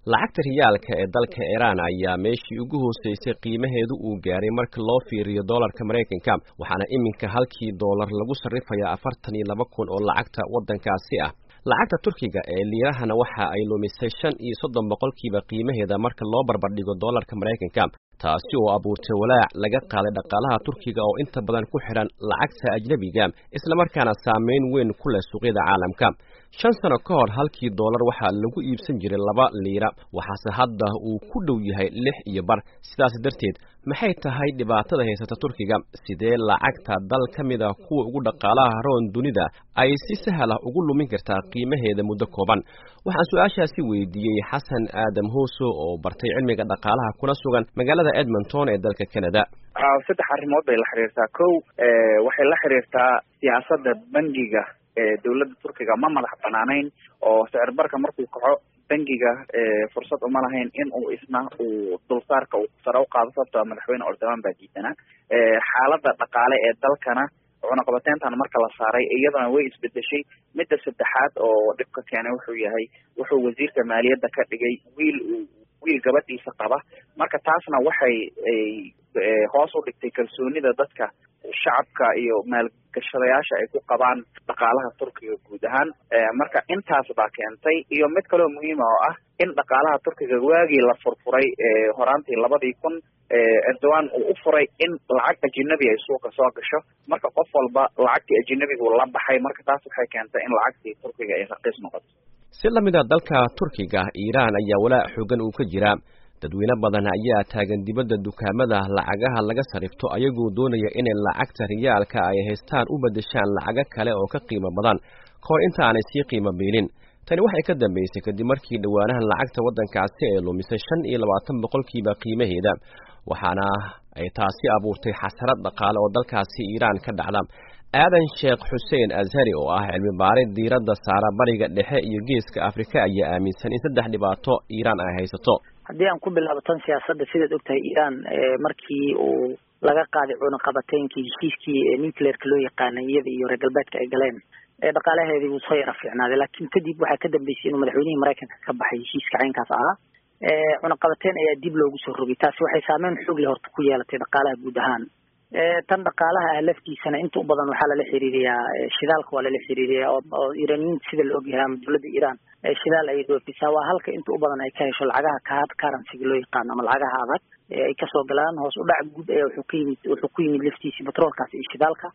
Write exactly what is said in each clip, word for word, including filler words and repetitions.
lacagta riyaalka ee dalka Iran ayaa meeshii ugu hooseysay qiimaheedu uu gaaray marka loo fiiriyo dollarka Mareykanka waxaana iminka halkii dollar lagu sarifayaa afartan iyo laba kun oo lacagta wadankaasi ah lacagta Turkiga ee liirahana waxa ay lumisay shan iyo soddon boqolkiiba qiimaheeda marka loo barbar dhigo dollarka Mareykanka taasi oo abuurtay walaac laga qaaday dhaqaalaha Turkiga oo inta badan ku xiran lacagta ajnabiga isla markaana saameyn weyn ku leh suuqyada caalamka shan sano ka hor halkii dollar waxa lagu iibsan jiray laba liira waxaase hadda uu ku dhow yahay lix iyo bar sidaas darteed maxay tahay dhibaatada haysata Turkiga sidee lacagta dal kamid ah kuwa ugu dhaqaalaha roon dunida ay si sahal ah ugu lumin kartaa qiimaheeda muddo kooban waxaan su'aashaasi weydiiyay Xasan Aadam Hooso oo bartay cilmiga dhaqaalaha kuna sugan magaalada Edmonton ee dalka Canada saddex arrimood bay la xiriirtaa kow ee waxay la xiriirtaa siyaasadda bangiga ee dawladda Turkiga ma madax banaanayn oo sicir barka markuu kaco bangiga ee fursad uma lahayn in uu isna uu dulsaarka uu sare u qaado sababtoo madaxweyne Erdogan baa diidanaa ee xaaladda dhaqaale ee dalkana cunaqabateyntan marka la saaray iyadana way isbedeshay midda saddexaad oo dhibka keenay wuxuu yahay wuxuu wasiirka maaliyadda ka dhigay wiil wiil gabadhiisa qaba marka taasna waxay hoos u dhigtay kalsoonida dadka shacabka iyo maalgashadayaasha ay ku qabaan dhaqaalaha Turkiga guud ahaan marka intaas baa keentay iyo mid kale oo muhiim ah oo ah in dhaqaalaha Turkiga waagii la furfuray horaantii labadii kun Erdogan uu u furay in lacag ajnabi ay suuqa soo gasho marka qof walba lacagtii ajnabiga uu la baxay marka taas waxay keentay in lacagtii Turkiga ay raqiis noqoto si la mid ah dalka Turkiga Iran ayaa walaac xooggan uu ka jira dadweyne badan ayaa taagan dibadda dukaamada lacagaha laga sarifto ayagoo doonaya in lacagta riyaalka ay haystaan u bedeshaan lacaga kale oo ka qiimo badan koor inta aanay sii qiimo beelin tani waxay ka dambeysay kadib markii dhawaanahan lacagta wadankaasi ay lumisay shan iyo labaatan boqolkiiba qiimaheeda waxaana ay taasi abuurtay xasarad dhaqaale oo dalkaasi Iran ka dhacda aadan sheekh Hussein Azhari oo ah cilmi baare diiradda saara bariga dhexe iyo geeska Afrika ayaa aaminsan in saddex dhibaato Iran ay haysato haddii aan ku bilaabo tan siyaasadda sidaad ogtahay Iran markii uu laga qaaday cunaqabateynkii heshiiskii nuclear-ka loo yaqaanay iyada iyo reer galbeedka ay galeen ee dhaqaalaheedii uu soo yara fiicnaaday laakiin kadib waxaa ka dambeysay inuu madaxweynihii Mareykanka ka baxay heshiiska caynkaas ahaa ee cunaqabateyn ayaa dib loogu soo rogay taasi waxay saameyn xoog leh horta ku yeelatay dhaqaalaha guud ahaan ee tan dhaqaalaha ah laftiisana inta u badan waxaa lala xiriiriyaa shidaalka waa lala xiriiriyaa oo Iraniyiin sida la ogyahay ama dawladda Iran ee shidaal ay dhoofisaa waa halka inta u badan ay ka hesho lacagaha card currency loo yaqaan ama lacagaha adag ee ay kasoo galaan hoos u dhac guud ayaa wuxuu ka yimid wuxuu ku yimid laftiisa petrolkaas iyo shidaalka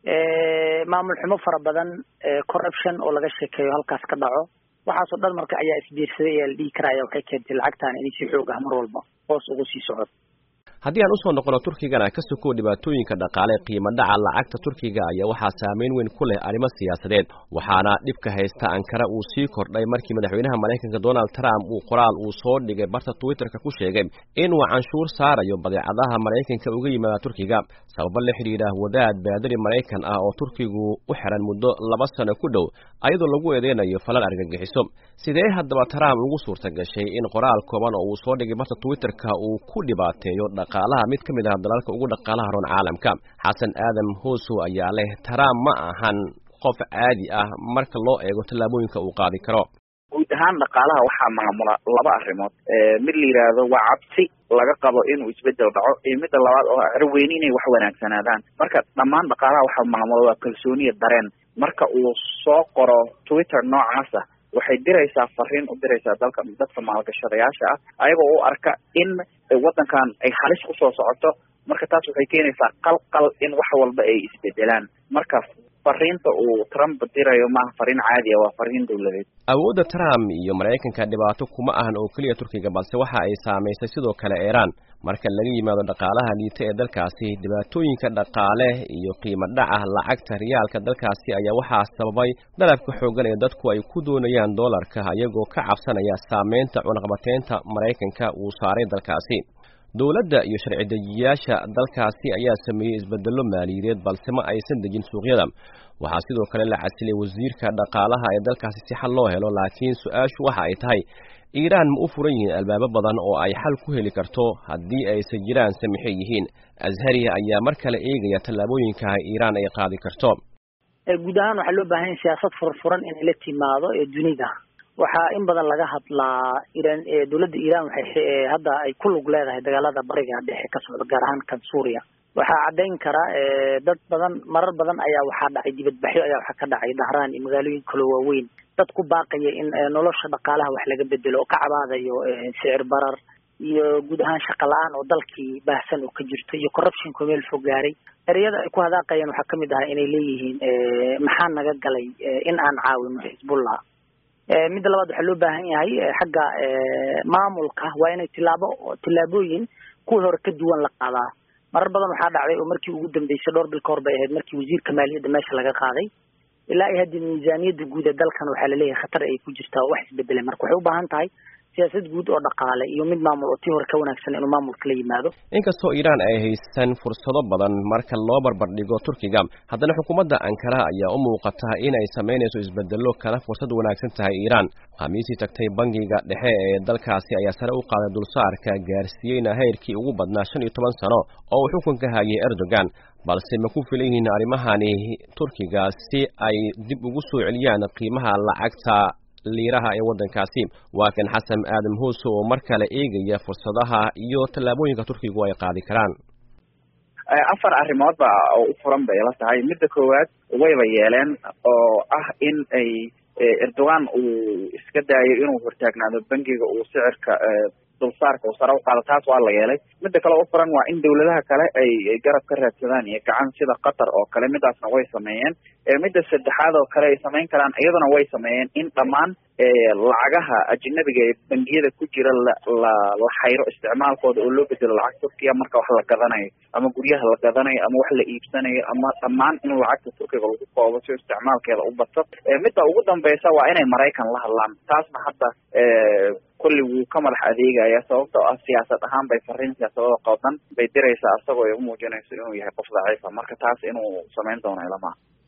ee maamul xumo fara badan ee corruption oo laga sheekeeyo halkaas ka dhaco waxaas oo dhan marka ayaa isbiirsaday ee la dhigi karaa waxay keentay lacagtan inay si xoog ah mar walba hoos ugu sii socoto haddii aan usoo noqono Turkigana ka soo dhibaatooyinka dhaqaale qiimo dhaca lacagta Turkiga ayaa waxa saameyn weyn ku leh arrimo siyaasadeed waxaana dhibka haysta Ankara uu sii kordhay markii madaxweynaha Mareykanka Donald Trump uu qoraal uu soo dhigay barta Twitter-ka ku sheegay in uu canshuur saarayo badeecadaha Mareykanka uga yimaada Turkiga sabab la xiriira wadaad baadari Mareykan ah oo Turkigu u xiran muddo laba sano ku dhow ayadoo lagu eedeynayo falal argagixiso sidee haddaba Trump ugu suurta gashay in qoraal kooban oo uu soo dhigay barta Twitter-ka uu ku dhibaateeyo dhaqaalaha mid kamid ah dalalka ugu dhaqaalaha roon caalamka Xasan Aadam Hooso ayaa leh Trump ma ahan qof caadi ah marka loo eego tallaabooyinka uu qaadi karo guud ahaan dhaqaalaha waxaa maamula laba arrimood ee mid la yiraahdo waa cabsi laga qabo inuu isbedel dhaco iyo mid labaad oo arweyn inay wax wanaagsanaadaan marka dhammaan dhaqaalaha waxaa maamula waa kalsooniya dareen marka uu soo qoro Twitter noocaas ah waxay diraysaa fariin u diraysaa dalka dadka maalgashadayaasha ah ayagoo u arka in wadankan ay halis ku soo socoto marka taas waxay keenaysaa qalqal in wax walba ay isbedelaan marka fariinta uu Trump dirayo ma fariin caadi ah waa fariin dawladeed awoodda Trump iyo Mareykanka dhibaato kuma ahan oo kaliya Turkiga balse waxa ay saameysay sidoo kale Iran marka laga yimaado dhaqaalaha liita ee dalkaasi dhibaatooyinka dhaqaale iyo qiimo dhaca lacagta riyaalka dalkaasi ayaa waxa sababay dalabka xooggan ee dadku ay ku doonayaan dollarka ayagoo ka cabsanaya saameynta cunaqabateynta Mareykanka uu saaray dalkaasi dawladda iyo sharci dejiyaasha dalkaasi ayaa sameeyay isbeddello maaliyadeed balse ma aysan dejin suuqyada waxaa sidoo kale la casilay wasiirka dhaqaalaha ee dalkaasi si xal loo helo laakiin su'aashu waxa ay tahay Iran ma u furan yihiin albaabo badan oo ay xal ku heli karto haddii ay si jiraan samixay yihiin Azhari ayaa mar kale eegaya tallaabooyinka Iran ay qaadi karto guud ahaan waxaa loo baahan yahay siyaasad furfuran in la timaado ee dunida waxaa in badan laga hadlaa iran dowladda iran waxay hadda ay ku lug leedahay dagaalada bariga dhexe ka socda gaar ahaan kan suuriya waxaa caddayn kara dad badan marar badan ayaa waxaa dhacay dibadbaxyo ayaa waxaa ka dhacay dahraan iyo magaalooyin kale waaweyn dad ku baaqaya in nolosha dhaqaalaha wax laga bedelo oo ka cabaadayo sicir barar iyo guud ahaan shaqo la-aan oo dalkii baahsan oo ka jirto iyo corruptionka meel fog gaaray ereyada ay ku hadaaqayaan waxaa kamid ahaa inay leeyihiin maxaa naga galay in aan caawino xisbullah midda labaad waxaa loo baahan yahay xagga maamulka waa inay tilaabo tilaabooyin kuwii hore ka duwan la qaadaa marar badan waxaa dhacday oo markii ugu dambeysay dhowr bil ka hor bay ahayd markii wasiirka maaliyadda meesha laga qaaday ilaa iyo hadda miisaaniyadda guud ee dalkan waxaa laleeyahay khatar ay ku jirtaa oo wax isbedelay marka waxay u baahan tahay siyaasad guud oo dhaqaale iyo mid maamul oo tii hore ka wanaagsan inuu maamulka la yimaado inkastoo Iran ay haysan fursado badan marka loo barbar dhigo Turkiga haddana xukuumadda Ankara ayaa u muuqata in ay sameynayso isbedelo kala fursad wanaagsan tahay Iran khamiisii tagtay bangiga dhexe ee dalkaasi ayaa sare u qaaday dulsaarka gaarsiiyayna heerkii ugu badnaa shan iyo toban sano oo uu xukunka hayay Erdogan balse ma ku filan yihiin arrimahani Turkiga si ay dib ugu soo celiyaan qiimaha lacagta liiraha ee wadankaasi waa kan Xasan Aadam Hoose oo mar kale eegaya fursadaha iyo tallaabooyinka Turkigu ay qaadi karaan afar arrimood ba oo u furan bay la tahay midda koowaad wayba yeeleen oo ah in ay Erdogan uu iska daayo inuu hortaagnaado bangiga uu sicirka dulsaarka uu sare u qaado taas waa la yeelay midda kale u furan waa in dawladaha kale ay garab ka raadsadaan iyo gacan sida Qatar oo kale midaasna way sameeyeen midda saddexaad oo kale ay sameyn karaan iyaduna way sameeyeen in dhammaan lacagaha ajnabiga ee bangiyada ku jira la la xayro isticmaalkooda oo loo bedelo lacag Turkiga marka wax la gadanayo ama guryaha la gadanayo ama wax la iibsanayo ama dhammaan in lacagta Turkiga lagu koobo si isticmaalkeeda u bato midda ugu dambaysa waa inay Mareykan la hadlaan taasna hadda kulli wuu ka madax adeegaya sababtoo ah siyaasad ahaan bay fariin siyaasadooda qoodan bay diraysaa asagoo ay u muujinayso inuu yahay qof daciif ah marka taas inuu sameyn doono ilama